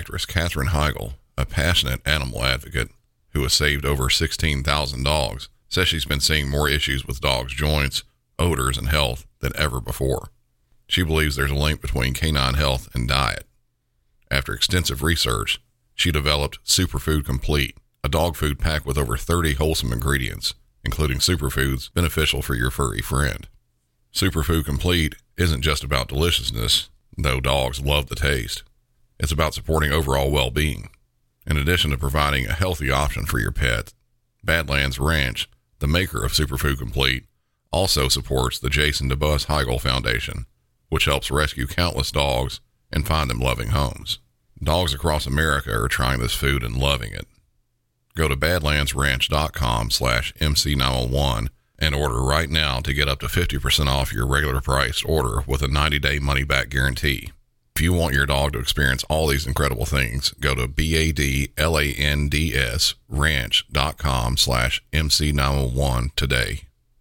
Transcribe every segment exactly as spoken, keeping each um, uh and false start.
actress Katherine Heigl, a passionate animal advocate who has saved over sixteen thousand dogs, says she's been seeing more issues with dogs' joints, odors, and health than ever before. She believes there's a link between canine health and diet. After extensive research, she developed Superfood Complete, a dog food pack with over thirty wholesome ingredients, including superfoods beneficial for your furry friend. Superfood Complete isn't just about deliciousness, though dogs love the taste. It's about supporting overall well-being. In addition to providing a healthy option for your pet, Badlands Ranch, the maker of Superfood Complete, also supports the Jason DeBus Heigl Foundation, which helps rescue countless dogs and find them loving homes. Dogs across America are trying this food and loving it. Go to badlandsranch.com slash MC901 and order right now to get up to fifty percent off your regular priced order with a ninety-day money-back guarantee. If you want your dog to experience all these incredible things, go to B-A-D-L-A-N-D-S ranch.com slash MC901 today.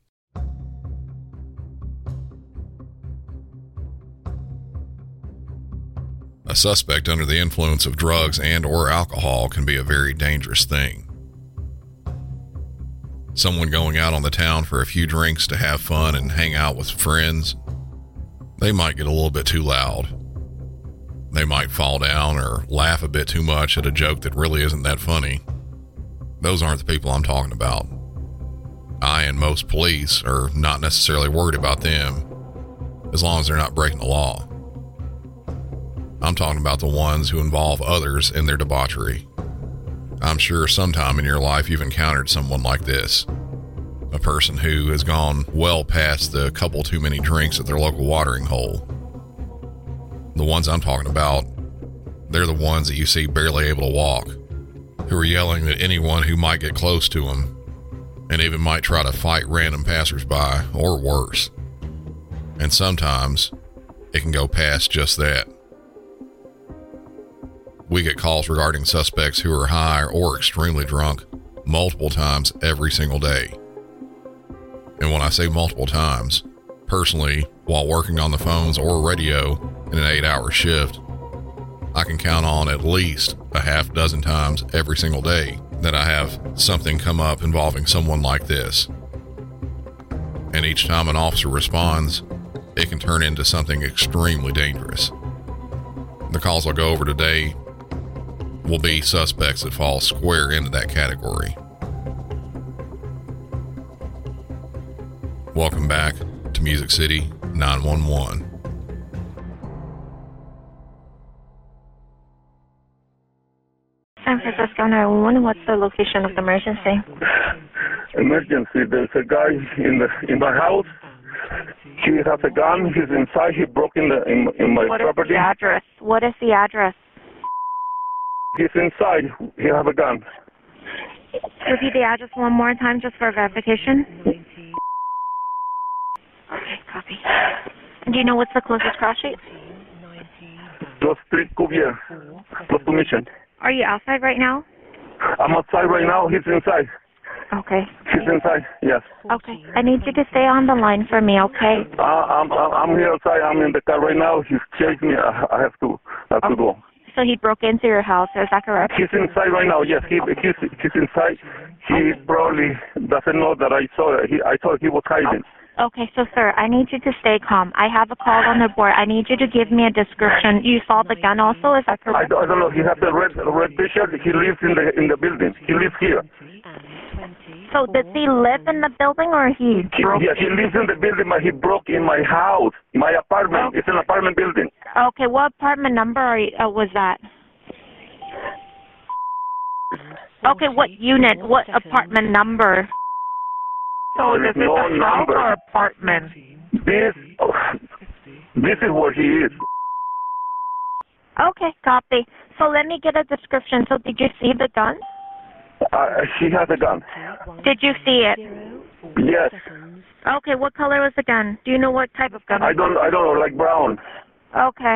A suspect under the influence of drugs and or alcohol can be a very dangerous thing. Someone going out on the town for a few drinks to have fun and hang out with friends, they might get a little bit too loud. They might fall down or laugh a bit too much at a joke that really isn't that funny. Those aren't the people I'm talking about. I and most police are not necessarily worried about them as long as they're not breaking the law. I'm talking about the ones who involve others in their debauchery. I'm sure sometime in your life you've encountered someone like this. A person who has gone well past the couple too many drinks at their local watering hole. The ones I'm talking about, they're the ones that you see barely able to walk, who are yelling at anyone who might get close to them, and even might try to fight random passersby, or worse. And sometimes, it can go past just that. We get calls regarding suspects who are high or extremely drunk multiple times every single day. And when I say multiple times, personally, while working on the phones or radio in an eight-hour shift, I can count on at least a half dozen times every single day that I have something come up involving someone like this. And each time an officer responds, it can turn into something extremely dangerous. The calls I'll go over today will be suspects that fall square into that category. Welcome back to Music City nine one one. San Francisco nine one one, what's the location of the emergency? Emergency, there's a guy in the in my house. He has a gun, he's inside, he broke in the in, in my what property. What is the address? What is the address? He's inside, he has a gun. Repeat the address one more time just for verification. Okay, copy. And do you know what's the closest cross street? Plus three Cuvier, plus two Mission. Are you outside right now? I'm outside right now, he's inside. Okay. He's inside, yes. Okay, I need you to stay on the line for me, okay? Uh, I'm, I'm I'm here outside, I'm in the car right now, he's chasing me, I, I have to, I have okay. to go. So he broke into your house, is that correct? He's inside right now, yes, he, he's, he's inside. He probably doesn't know that I saw it. He, I thought he was hiding. Okay, so sir, I need you to stay calm. I have a call on the board. I need you to give me a description. You saw the gun also, is that correct? I don't, I don't know. He has a red red t-shirt. He lives in the in the building. He lives here. So does he live in the building or he broke? Yes, he lives in the building, but he broke in my house, my apartment. Okay. It's an apartment building. Okay, what apartment number are you, uh, was that? Okay, what unit? What apartment number? So this is no a house or apartment? This, oh, this is where he is. Okay, copy. So let me get a description. So did you see the gun? Uh, she has a gun. Did you see it? Yes. Okay, what color was the gun? Do you know what type of gun? I don't. I don't know. Like brown. Okay.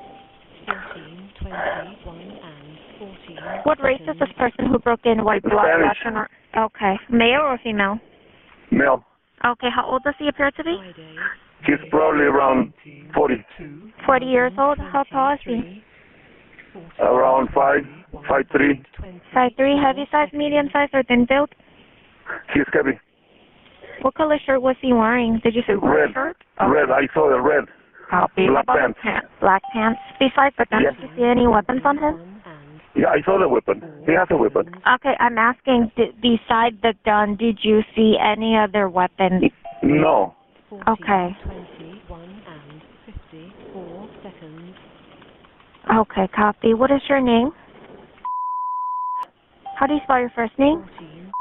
What race is this person who broke in? White, black, Russian, or okay, male or female? Male. Okay, how old does he appear to be? He's probably around forty. Forty years old. How tall is he? Around around five, five three. Size three, heavy size, medium size, or thin build? He's heavy. What color shirt was he wearing? Did you say Red. shirt? Red. I saw the red. Copy. Black How about pants. the pants. Black pants. Besides the gun, Yes. did you see any weapons on him? Yeah, I saw the weapon. He has a weapon. Okay, I'm asking, did, besides the gun, did you see any other weapons? No. Okay. twenty-one and fifty-four seconds. Okay, copy. What is your name? How do you spell your first name? fourteen.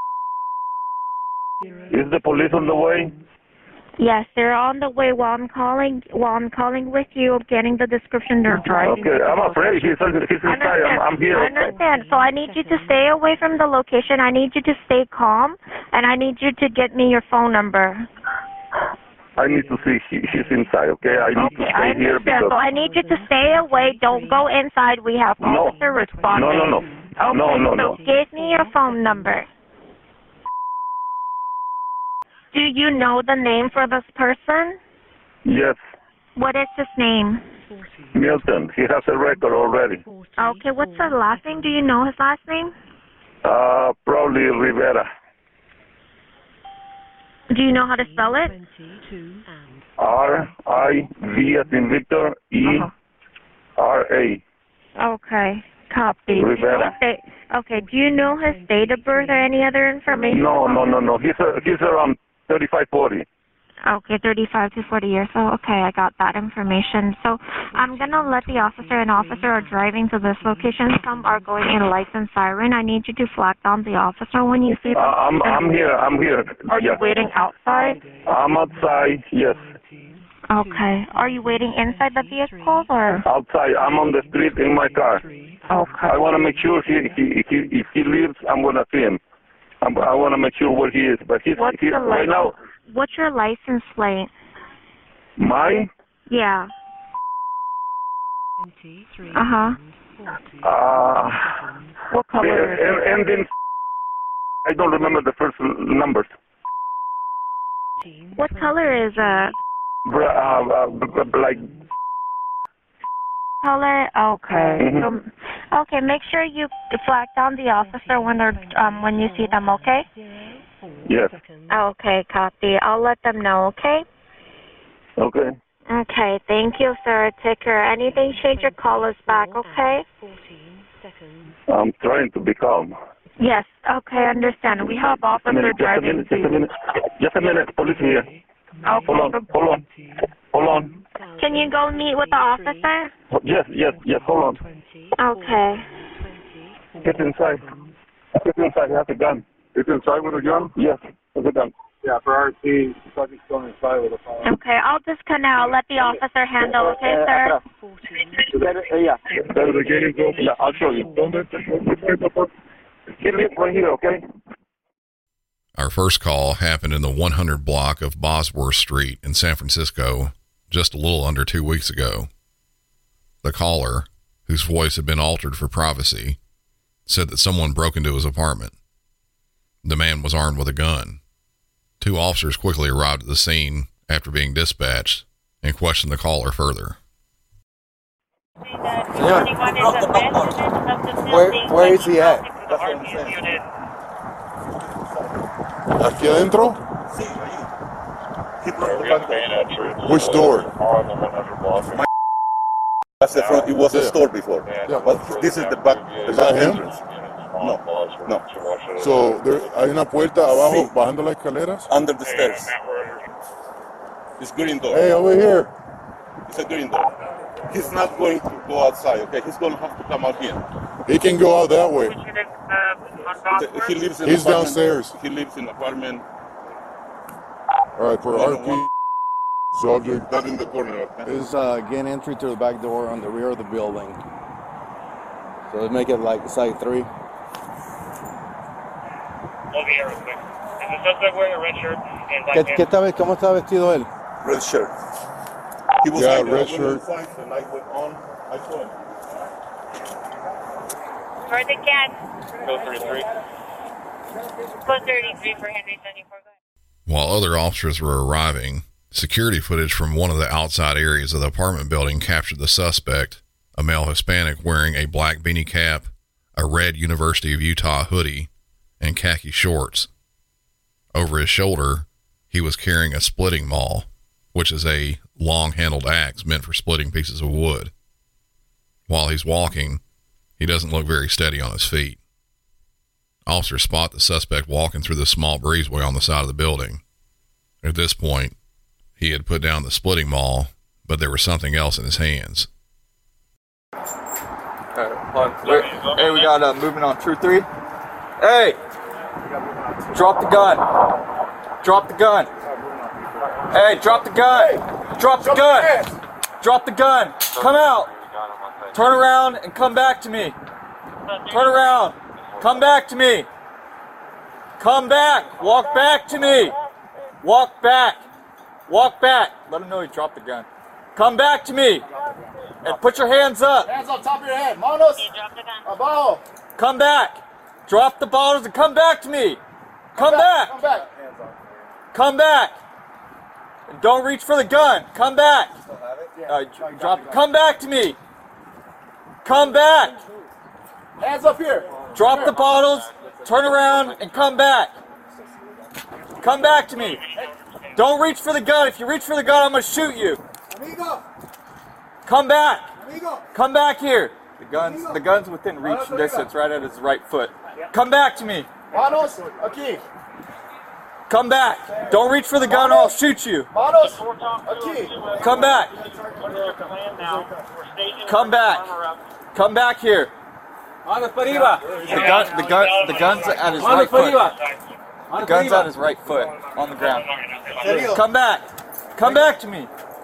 Is the police on the way? Yes, they're on the way while I'm calling. While I'm calling with you, getting the description they're driving. Okay, I'm afraid he's, he's I inside. I'm, I'm here. I understand. So I need you to stay away from the location. I need you to stay calm, and I need you to get me your phone number. I need to see he, he's inside, okay? I need Okay, to I stay here understand. because... So I need you to stay away. Don't go inside. We have No. officer responding. No, no, no. Okay, No, no, so no. give me your phone number. Do you know the name for this person? Yes, What is his name? Milton. He has a record already. Okay, what's his last name? Do you know his last name? Uh, probably Rivera. Do you know how to spell it? twenty-two and R I V as in Victor, E R A. Okay, copy. Do you know Rivera. his date- Okay, do you know his date of birth or any other information? No, no, no, no. He's a, he's around thirty-five, forty. Okay, thirty-five to forty years. So, okay, I got that information. So, I'm going to let the officer and officer are driving to this location. Some are going in lights and siren. I need you to flag down the officer when you see Uh, them. I'm, I'm here. I'm here. Are you Yes. waiting outside? I'm outside. Yes, Okay. Are you waiting inside the vehicle or? outside. I'm on the street in my car. Okay. I want to make sure he, he, he, if he leaves, I'm gonna see him. I'm, I want to make sure where he is. But he's, What's he's the right license? now. What's your license plate? Mine. Yeah. twenty-three Uh-huh. and forty. Uh, What color is it? and, and then I don't remember the first numbers. What color is it? Bra- uh, uh, b- b- like Color? Okay. Mhm. So, okay, make sure you flag down the officer when they're um when you see them, okay? yes. Okay, copy. I'll let them know, okay? Okay. Okay, thank you, sir. Take care. Anything change, your call us back, okay? fourteen seconds. I'm trying to be calm. Yes, okay, understand. We have A officer minute, just a driving minute, just a to... minute. Just a minute. Police here. Hold on. Okay, Hold on. Hold on. can you go meet with the officer? Yes, yes, yes. Hold on. Okay. Get inside. Get inside. He has a gun. Get inside with a gun? Yes, with a gun. Yeah, for our team, subject's going inside with a fire. Okay, I'll disconnect. I'll let the officer handle, okay, sir? Yeah. Better the game's open. Yeah, I'll show you. Get it right here, okay? Our first call happened in the one hundred block of Bosworth Street in San Francisco just a little under two weeks ago. The caller, whose voice had been altered for privacy, said that someone broke into his apartment. The man was armed with a gun. Two officers quickly arrived at the scene after being dispatched and questioned the caller further. Señor, where, where is he at? ¿Aquí adentro? Which door? That's the front. It was a Yeah. store before. Yeah. But this is the back, the Is back that him? entrance. No, no. So, there, hay una puerta abajo, Sí. bajando las escaleras. Under the stairs. It's green door. Hey, over here. It's a green door. He's not going to go outside, okay? He's going to have to come out here. He can go out that way. The- He lives in He's apartment. downstairs. He lives in apartment. All right, for R P subject. Not in the corner, okay? Is uh, gain entry to the back door on the rear of the building. So let's make it like side three. Over here real quick. Is the suspect wearing a red shirt and black ¿Qué, pants? qué está, ¿Cómo está vestido él? Red shirt. He was Yeah, like, red uh, when shirt. the signs, the light went on. I saw him. For the cat. Code thirty-three. Code thirty-three for Henry seventy-four. While other officers were arriving, security footage from one of the outside areas of the apartment building captured the suspect, a male Hispanic wearing a black beanie cap, a red University of Utah hoodie, and khaki shorts. Over his shoulder, he was carrying a splitting maul, which is a long-handled axe meant for splitting pieces of wood. While he's walking, he doesn't look very steady on his feet. Officers spot the suspect walking through the small breezeway on the side of the building. At this point, he had put down the splitting maul, but there was something else in his hands. Alright, hold on. Wait. Hey, we got uh, movement on True three. Hey! Drop the gun. Drop the gun. Hey, drop the gun. Drop the gun. Drop the gun. Come out. Turn around and come back to me. Turn around. Come back to me. Come back. Walk back to me. Walk back. Walk back. Let him know he dropped the gun. Come back to me. And put your hands up. Hands on top of your head. Manos. Abajo. Come back. Drop the bottles and come back to me. Come back. Come back. Come back. And don't reach for the gun. Come back. Uh, drop. Come back to me. Come back. Hands up here. Drop the bottles. Turn around and come back. Come back to me. Don't reach for the gun. If you reach for the gun, I'm going to shoot you. Amigo. Come back. Amigo. Come back here. The gun's, the gun's within reach distance, right at his right foot. Come back to me. Manos. Aquí. Come back. Don't reach for the gun or I'll shoot you. Manos. Aquí. Come back. Come back. Come back here. The gun, the gun, the gun's at his right foot. The gun's at his right foot on the ground. Come back. Come back to me.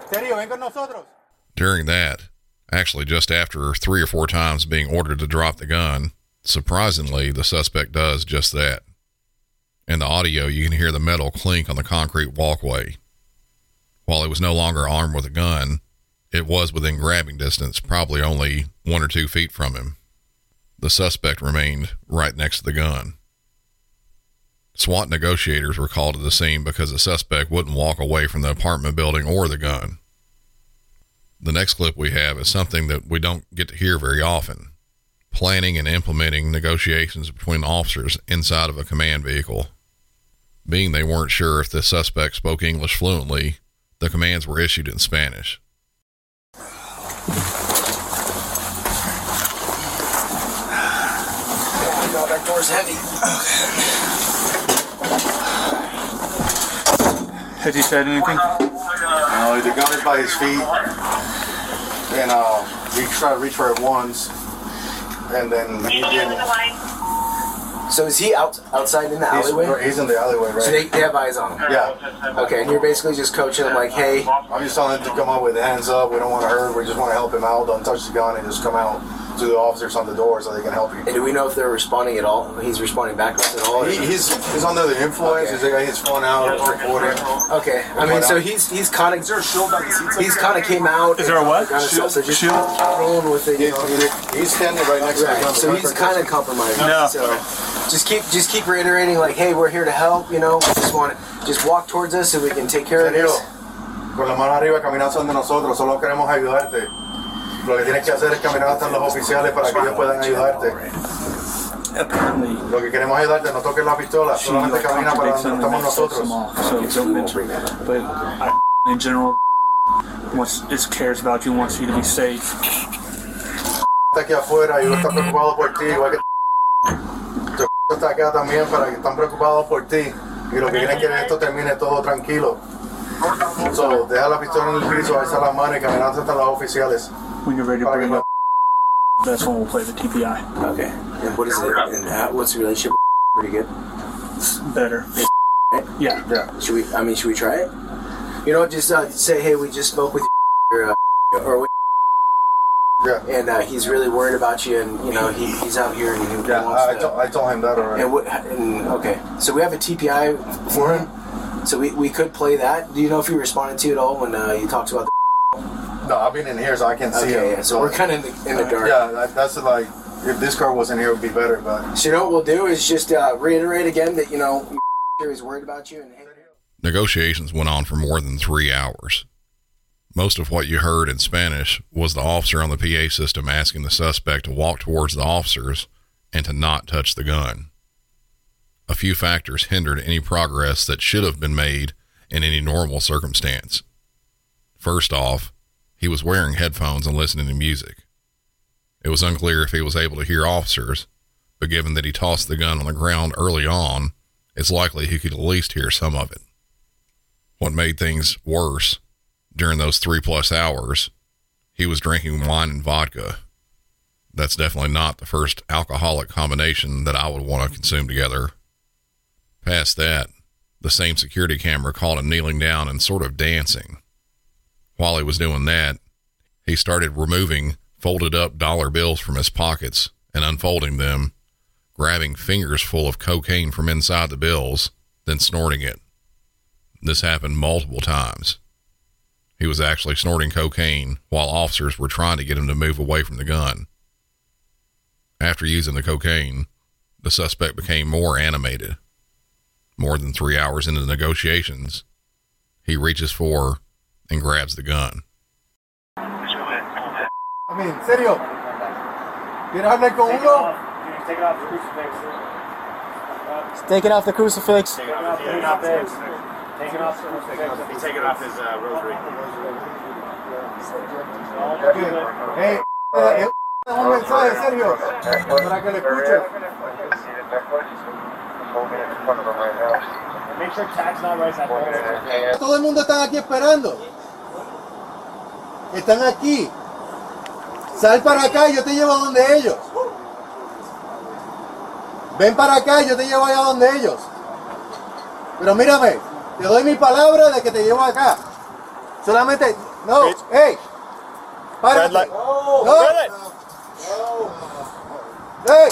During that, actually just after three or four times being ordered to drop the gun, surprisingly, the suspect does just that. In the audio, you can hear the metal clink on the concrete walkway. While he was no longer armed with a gun, it was within grabbing distance, probably only one or two feet from him. The suspect remained right next to the gun. SWAT negotiators were called to the scene because the suspect wouldn't walk away from the apartment building or the gun. The next clip we have is something that we don't get to hear very often: planning and implementing negotiations between officers inside of a command vehicle. Being they weren't sure if the suspect spoke English fluently, the commands were issued in Spanish. Oh, that door's heavy. Okay. Has he said anything? No, the gun is by his feet, and uh, he tried to reach for it once, and then he didn't. So is he out outside in the He's, alleyway? he's in the alleyway, right? So they, they have eyes on him? Yeah. Okay, and you're basically just coaching him like, hey... I'm just telling him to come out with hands up. We don't want to hurt. We just want to help him out. Don't touch the gun and just come out to the officers on the door so they can help you. And do we know if they're responding at all? He's responding back to us at all? He, he's he's under the influence. Okay. He's got his phone out. He's recording. Okay. I mean, so he's he's kind of... Is there a shield on the seats? He's kind of came out... Is there a what? Shield? So just rolling with it, you know. He's standing right next right. to the gun. So he's kind of compromised. No. So just keep just keep reiterating like, hey, we're here to help, you know. We just want to just walk towards us so we can take care of this. Con la mano arriba caminando de nosotros. Solo queremos ayudarte. Lo que tienes que hacer es caminar hasta los oficiales para que ellos puedan ayudarte. Lo que queremos ayudarte, no toques la pistola, solamente camina para donde estamos nosotros. But I, in general, wants, just cares about you, wants you to be safe. Está aquí afuera y uno está preocupado por ti, igual que tu está acá también para que están preocupados por ti y lo que quieren es que esto termine todo tranquilo. So, deja la pistola en el piso, alza las manos y caminar hasta los oficiales. When you're ready to bring up, that's when we'll play the T P I. Okay. And what is it? And how, what's the relationship? Pretty good. It's better. Yeah. Yeah. Should we? I mean, should we try it? You know, just uh, say, hey, we just spoke with you, or, uh, or with yeah. And uh, he's really worried about you, and you know, he, he's out here, and he yeah, wants I, to. To, I told him that already. And what? And okay, so we have a T P I for him. So we we could play that. Do you know if he responded to it all when uh, you talked about the? No, I've been in here, so I can see okay, him. Yeah, so we're kind of in the, in the dark. Yeah, that, that's like, if this car wasn't here, it would be better, but... So you know what we'll do is just uh, reiterate again that, you know, he's worried about you. And negotiations went on for more than three hours. Most of what you heard in Spanish was the officer on the P A system asking the suspect to walk towards the officers and to not touch the gun. A few factors hindered any progress that should have been made in any normal circumstance. First off, he was wearing headphones and listening to music. It was unclear if he was able to hear officers, but given that he tossed the gun on the ground early on, it's likely he could at least hear some of it. What made things worse, during those three plus hours, he was drinking wine and vodka. That's definitely not the first alcoholic combination that I would want to consume together. Past that, the same security camera caught him kneeling down and sort of dancing. While he was doing that, he started removing folded up dollar bills from his pockets and unfolding them, grabbing fingers full of cocaine from inside the bills, then snorting it. This happened multiple times. He was actually snorting cocaine while officers were trying to get him to move away from the gun. After using the cocaine, the suspect became more animated. More than three hours into the negotiations, he reaches for and grabs the gun. I mean, en serio. ¿Quieres hablar con uno? Take it off the crucifix. Take it off the crucifix. Take it off the crucifix. Take it off the crucifix. He's taking off his uh, rosary. Hey, eh, un mensaje, Sergio, para que le escuche. Make sure tag's not right side forward. Todo el mundo está aquí esperando. Están aquí. Sal para acá y yo te llevo a donde ellos. Ven para acá y yo te llevo allá donde ellos. Pero mírame, te doy mi palabra de que te llevo acá. Solamente, no, hey, párate. No, hey.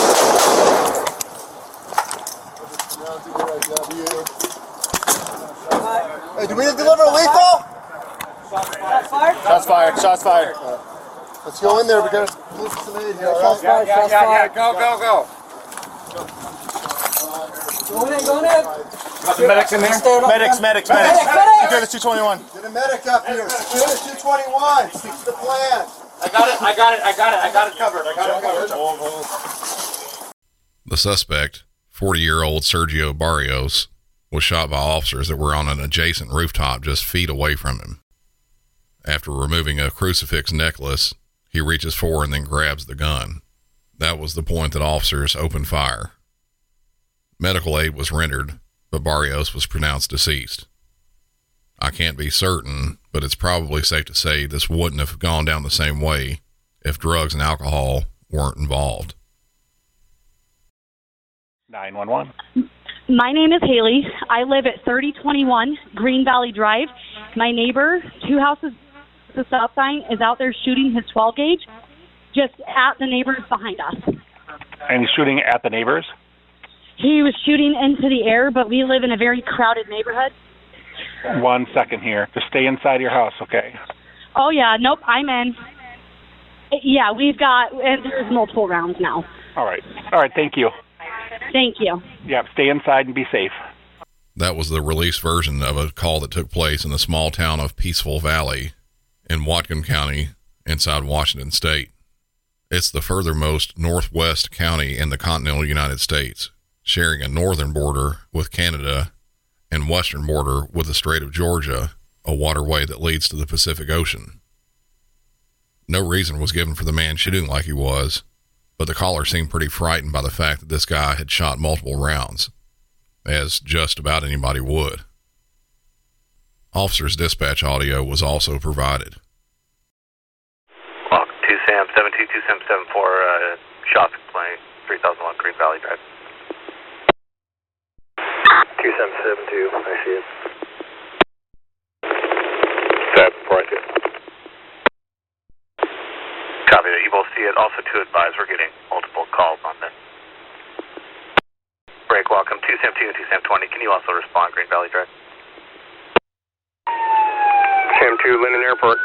Hey, do we deliver lethal? Shots fired. Shots fired. Shots fired. Let's go in there because shots fired. Shots fired. Yeah, yeah, yeah. Go, go, go. Go in, go in. Got the medics in there? Medics, medics, medics. Secure the two twenty-one. Get a medic up here. Secure the two twenty-one. Stick to the plan. I got it, I got it, I got it, I got it covered. I got it covered. The suspect, forty-year-old Sergio Barrios, was shot by officers that were on an adjacent rooftop just feet away from him. After removing a crucifix necklace, he reaches for and then grabs the gun. That was the point that officers opened fire. Medical aid was rendered, but Barrios was pronounced deceased. I can't be certain, but it's probably safe to say this wouldn't have gone down the same way if drugs and alcohol weren't involved. nine one one. My name is Haley. I live at thirty twenty-one Green Valley Drive. My neighbor, two houses, the stop sign, is out there shooting his twelve gauge just at the neighbors behind us. And he's shooting at the neighbors? He was shooting into the air, but we live in a very crowded neighborhood. One second here. Just stay inside your house, okay? Oh, yeah. Nope, I'm in. Yeah, we've got, and there's multiple rounds now. All right. All right, thank you. Thank you. Yeah, stay inside and be safe. That was the released version of a call that took place in the small town of Peaceful Valley in Whatcom County inside Washington State. It's the furthermost northwest county in the continental United States, sharing a northern border with Canada and western border with the Strait of Georgia, a waterway that leads to the Pacific Ocean. No reason was given for the man shooting like he was, but the caller seemed pretty frightened by the fact that this guy had shot multiple rounds, as just about anybody would. Officer's dispatch audio was also provided. Walk two Sam seven two two Sam seven four, uh, shots complaint, three thousand one Green Valley Drive. two Sam seven two, I see it. seven four, I see it. Copy that, you both see it. Also to advise, we're getting multiple calls on this. Break, welcome, two Sam two and two Sam twenty. Can you also respond, Green Valley Drive? Sam two, Linden Airport.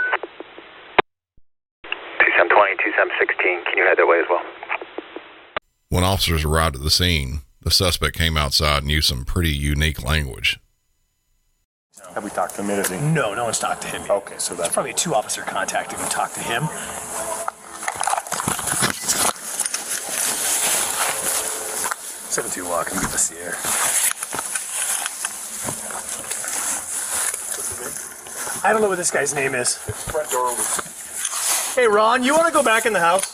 two Sam twenty, two Sam sixteen, can you head that way as well? When officers arrived at the scene, the suspect came outside and used some pretty unique language. Have we talked to him yet? Is he? No, no one's talked to him yet. Okay, so that's There's probably two officer contact if we talk to him. seven two walk and give us the air. I don't know what this guy's name is. front door was. Hey, Ron, you want to go back in the house?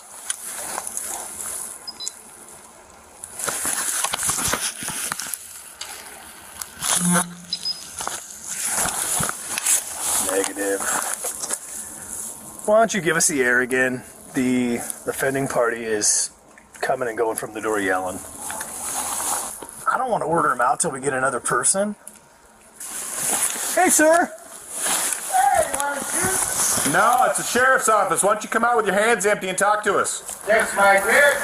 Negative. Why don't you give us the air again? The the fending party is coming and going from the door yelling. I don't want to order him out till we get another person. Hey, sir. Hey, you want to shoot? No, it's the sheriff's office. Why don't you come out with your hands empty and talk to us? That's my beer.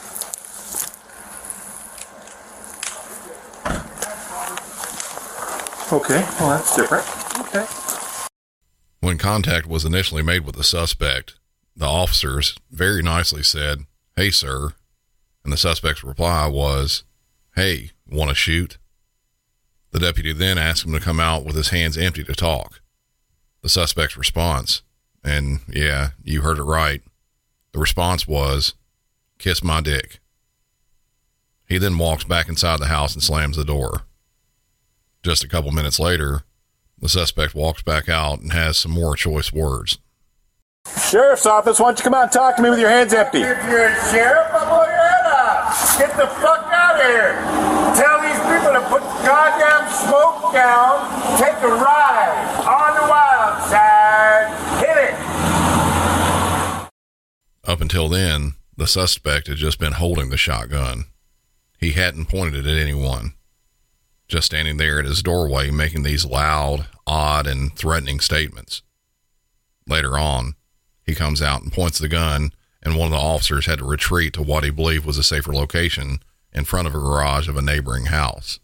Okay, well, that's different. Okay. When contact was initially made with the suspect, the officers very nicely said, "Hey, sir." And the suspect's reply was, "Hey, want to shoot?" The deputy then asked him to come out with his hands empty to talk. The suspect's response, and yeah, you heard it right, the response was, "Kiss my dick." He then walks back inside the house and slams the door. Just a couple minutes later, the suspect walks back out and has some more choice words. Sheriff's office, why don't you come out and talk to me with your hands empty? If you're a sheriff, I'll blow your head off. Get the fuck out of here. Tell these people to put the goddamn smoke down. Take a ride on the wild side. Hit it. Up until then, the suspect had just been holding the shotgun. He hadn't pointed it at anyone. Just standing there at his doorway making these loud, odd, and threatening statements. Later on, he comes out and points the gun, and one of the officers had to retreat to what he believed was a safer location in front of a garage of a neighboring house.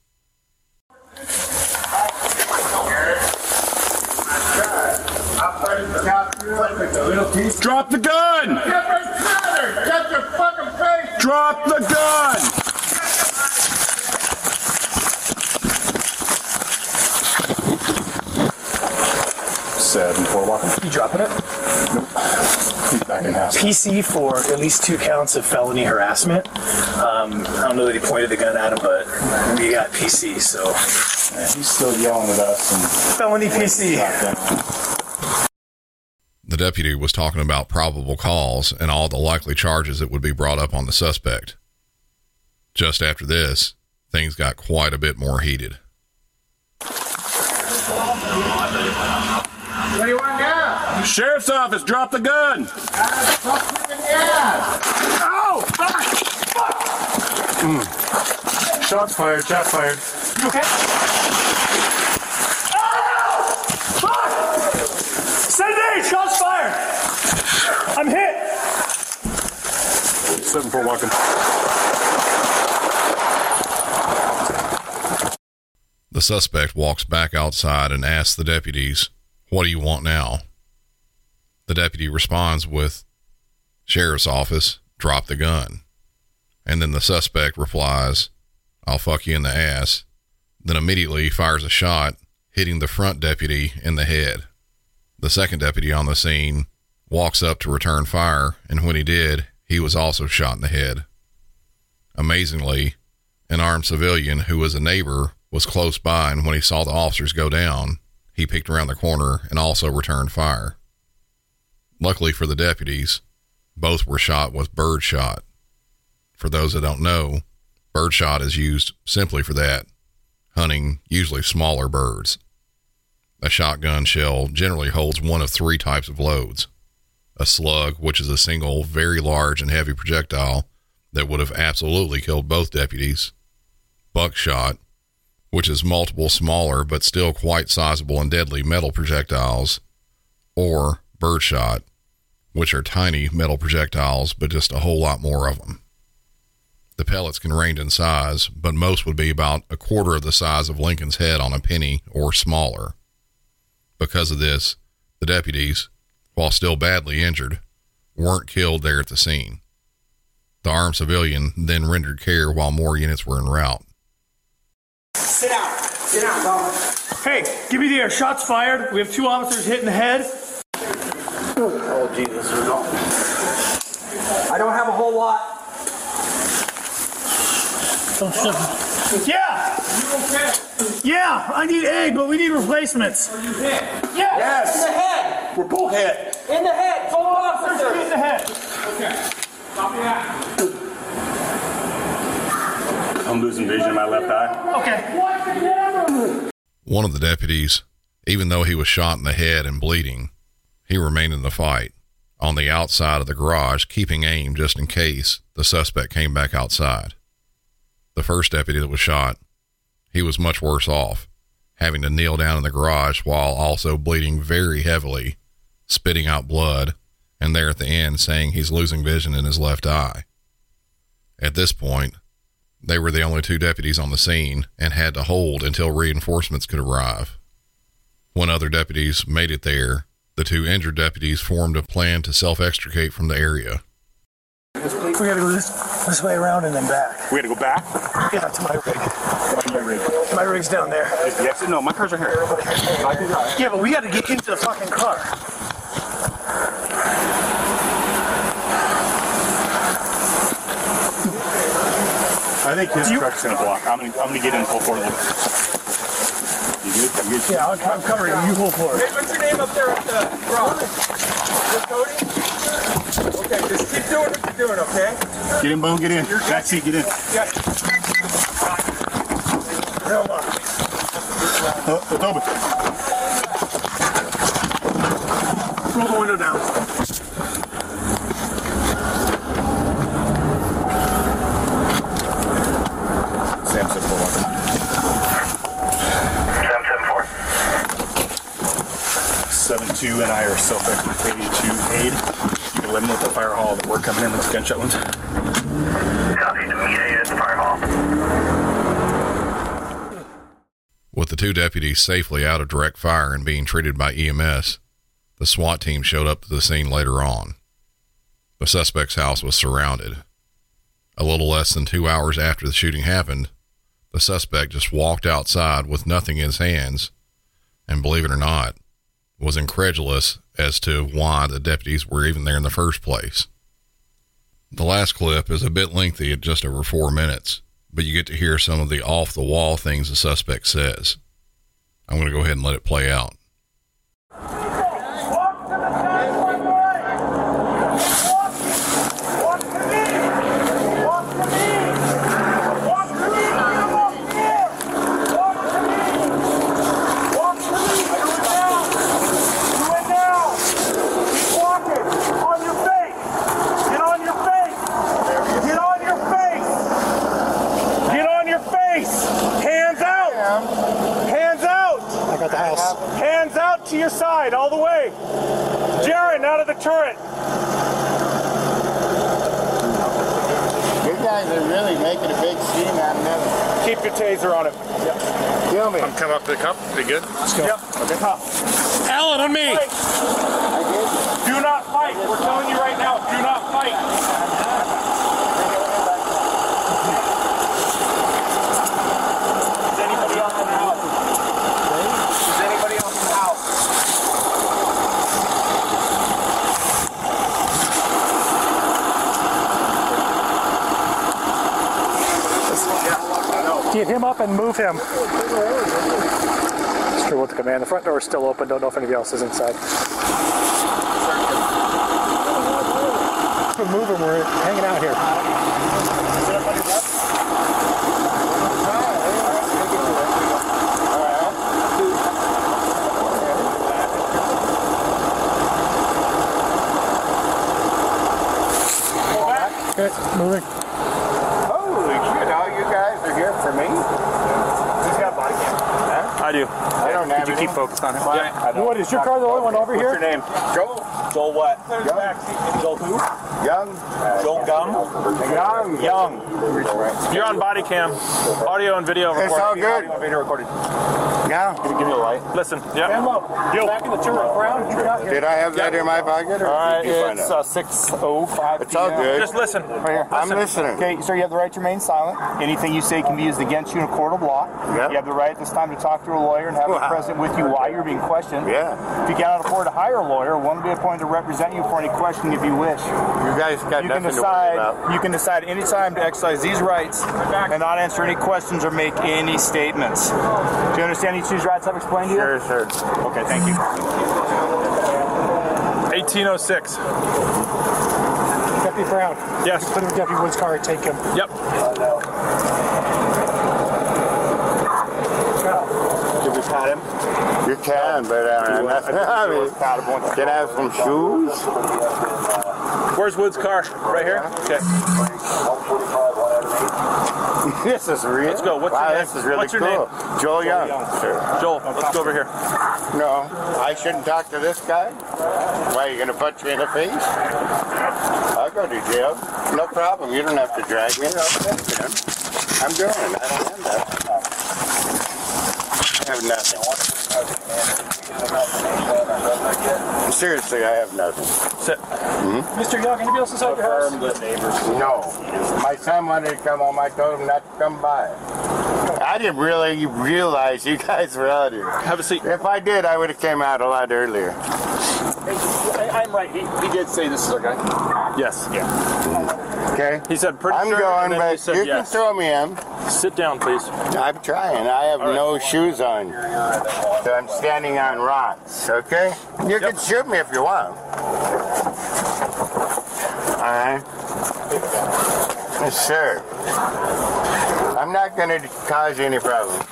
Drop the gun! Get your fucking face! Drop the gun! Seven, four, walking. You dropping it? Nope. He's back in house. P C for at least two counts of felony harassment. Um, I don't know that he pointed the gun at him, but we got P C, so. Yeah, he's still yelling at us. And felony P C. The deputy was talking about probable cause and all the likely charges that would be brought up on the suspect. Just after this, things got quite a bit more heated. What do you want now? Sheriff's office, drop the gun! Ow! Fuck! Fuck! Mm. Shots fired, shots fired. You okay? Ow! Fuck! Cindy, shots fired! I'm hit! seven four walking. The suspect walks back outside and asks the deputies, "What do you want now?" The deputy responds with, "Sheriff's office, drop the gun." And then the suspect replies, "I'll fuck you in the ass." Then immediately fires a shot, hitting the front deputy in the head. The second deputy on the scene walks up to return fire, and when he did, he was also shot in the head. Amazingly, an armed civilian who was a neighbor was close by, and when he saw the officers go down, he peeked around the corner and also returned fire. Luckily for the deputies, both were shot with birdshot. For those that don't know, birdshot is used simply for that, hunting usually smaller birds. A shotgun shell generally holds one of three types of loads. A slug, which is a single, very large and heavy projectile that would have absolutely killed both deputies. Buckshot, which is multiple smaller but still quite sizable and deadly metal projectiles. Or birdshot, which are tiny metal projectiles but just a whole lot more of them. The pellets can range in size, but most would be about a quarter of the size of Lincoln's head on a penny or smaller. Because of this, the deputies, while still badly injured, weren't killed there at the scene. The armed civilian then rendered care while more units were en route. Sit down. Sit down, Bob. Hey, give me the air. Shots fired. We have two officers hit in the head. Oh, Jesus. I don't have a whole lot. Don't shut me. Yeah! Yeah, I need aid, but we need replacements. Are you hit? Yes! Yes. In the head! We're both hit. In the head! Both officers! In the head! Okay. Copy that. I'm losing vision in my left eye. Okay. One of the deputies, even though he was shot in the head and bleeding, he remained in the fight on the outside of the garage, keeping aim just in case the suspect came back outside. The first deputy that was shot, he was much worse off, having to kneel down in the garage while also bleeding very heavily, spitting out blood, and there at the end saying he's losing vision in his left eye. At this point, they were the only two deputies on the scene and had to hold until reinforcements could arrive. When other deputies made it there, the two injured deputies formed a plan to self-extricate from the area. We gotta go this, this way around and then back. We gotta go back? Yeah, to my rig. My rig. My rig's down there. Is the exit? No, my car's right here. I can drive. Yeah, but we gotta get into the fucking car. I think his truck's gonna block. I'm gonna, I'm gonna get in full forward. You good? You good? Yeah, I'm, I'm covering you. You hold forward. Hey, what's your name up there at the garage? Is Cody? Okay, just keep doing what you're doing, okay? Get in, Boone, get in. Back seat, get in. Yeah. Real lock. Oh, it's open. Roll the window down. Sam said full on. seven seven four. seven two and I are self-extricating to aid. You can let them know at the fire hall that we're coming in with the gunshot wounds. Copy to meet aid at the fire hall. With the two deputies safely out of direct fire and being treated by E M S, the SWAT team showed up to the scene later on. The suspect's house was surrounded. A little less than two hours after the shooting happened, the suspect just walked outside with nothing in his hands, and believe it or not, was incredulous as to why the deputies were even there in the first place. The last clip is a bit lengthy at just over four minutes, but you get to hear some of the off-the-wall things the suspect says. I'm going to go ahead and let it play out. Hands out to your side, all the way. Jaron, out of the turret. You guys are really making a big scene out of nothing. Keep your taser on him. Yep. Kill me. I'm coming up to the cup. Be good? Let's go. Yep. Okay. Alan, on me. I did. Do not fight. We're telling you right now, do not fight. Is anybody else in the house? Is anybody else in the house? Get him up and move him. It's true with the command. The front door is still open. Don't know if anybody else is inside. Move him. We're hanging out here. Good. Moving. Holy shit, all you guys are here for me? Who's got body cam? Huh? I do. I don't have Did you any. keep focused on him? Yeah. What, is your car the only one over here? What's your name? Joel. Joel what? Young. Joel who? Young. Joel Gum? Young. Young. You're on body cam. Audio and video recorded. It's all good. Audio and video recorded. Yeah. Give, give me a light. Listen. Yeah. Yo. Back in the turret ground. You got Did I have that in my pocket? Or All right, did you find it's out? uh, six oh five. It's all good. Just listen. Right here. I'm listening. Okay, so you have the right to remain silent. Anything you say can be used against you in a court of law. Yep. You have the right at this time to talk to a lawyer and have Wow. it present with you while you're being questioned. Yeah. If you cannot afford to hire a lawyer, one will be appointed to represent you for any questioning if you wish. You guys got You can nothing to worry decide. about. You can decide any time to exercise these rights and not answer any questions or make any statements. Do you understand each of these rights I've explained to you? Sure, sure. Okay, thank you. eighteen oh six. Deputy Brown. Yes. Put him in Deputy Wood's car and take him. Yep. Did we pat him? You can, but uh, that's, I mean, can I have some shoes? Where's Wood's car? Right here? Okay. This is real. Let's go. What's wow, your name? this is really What's your cool. name? Joel Young. Sure. Joel, let's go over here. No, I shouldn't talk to this guy. Why, you gonna punch me in the face? I'll go to jail. No problem. You don't have to drag me. I'll take you. I'm doing it. I don't have that. I have nothing. Seriously, I have nothing. Sit. Mm-hmm. Mister Young, anybody else inside your house? No. My son wanted to come home. I told him not to come by. I didn't really realize you guys were out here. Have a seat. If I did, I would have came out a lot earlier. I'm right. He, he did say this is our guy. Yes. Yeah. Okay. He said pretty I'm sure. going, and then but he said you yes. can throw me in. Sit down, please. I'm trying. I have right. no shoes on. So I'm standing on rocks, okay? You Yep. can shoot me if you want. Alright? Sure. I'm not going to cause you any problems.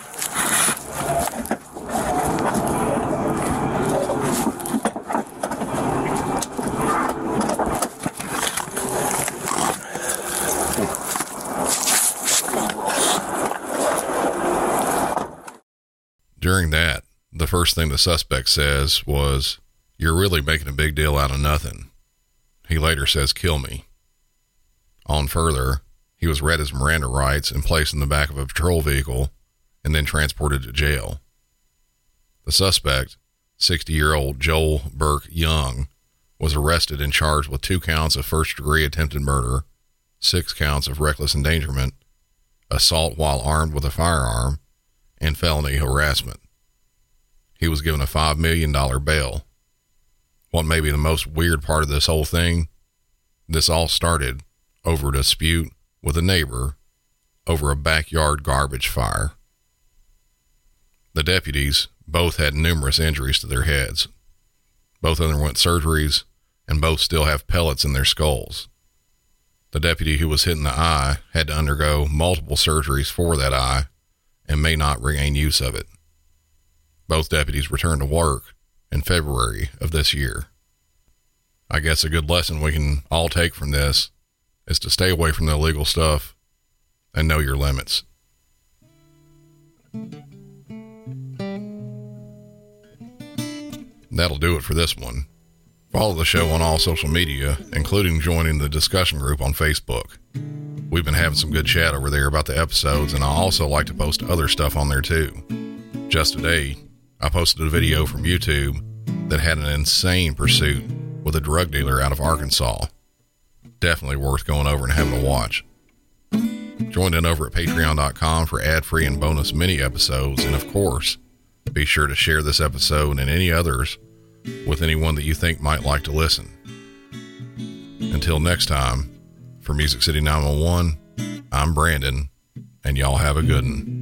During that, the first thing the suspect says was, "You're really making a big deal out of nothing." He later says, "Kill me." On further, he was read his Miranda rights and placed in the back of a patrol vehicle and then transported to jail. The suspect, sixty-year-old Joel Burke Young, was arrested and charged with two counts of first-degree attempted murder, six counts of reckless endangerment, assault while armed with a firearm, and felony harassment. He was given a five million dollars bail. What may be the most weird part of this whole thing? This all started over a dispute with a neighbor over a backyard garbage fire. The deputies both had numerous injuries to their heads. Both underwent surgeries, and both still have pellets in their skulls. The deputy who was hit in the eye had to undergo multiple surgeries for that eye and may not regain use of it. Both deputies returned to work in February of this year. I guess a good lesson we can all take from this is to stay away from the illegal stuff and know your limits. That'll do it for this one. Follow the show on all social media, including joining the discussion group on Facebook. We've been having some good chat over there about the episodes, and I also like to post other stuff on there too. Just today, I posted a video from YouTube that had an insane pursuit with a drug dealer out of Arkansas. Definitely worth going over and having a watch. Join in over at patreon dot com for ad-free and bonus mini episodes, and of course, be sure to share this episode and any others with anyone that you think might like to listen. Until next time, for Music City nine one one, I'm Brandon, and y'all have a good one.